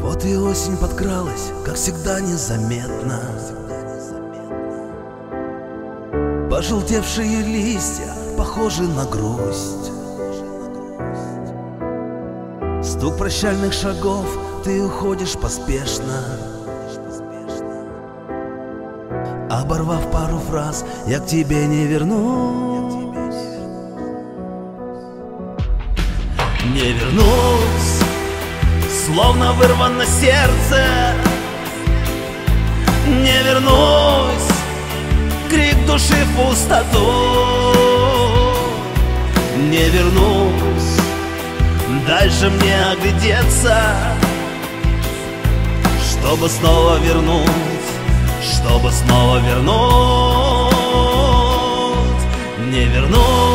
Вот и осень подкралась, как всегда незаметно. Пожелтевшие листья похожи на грусть. Стук прощальных шагов, ты уходишь поспешно. Оборвав пару фраз, я к тебе не вернусь. Не вернусь, словно вырвано сердце. Не вернусь, крик души в пустоту. Не вернусь, дальше мне оглядеться, чтобы снова вернуть, чтобы снова вернуть. Не вернуть.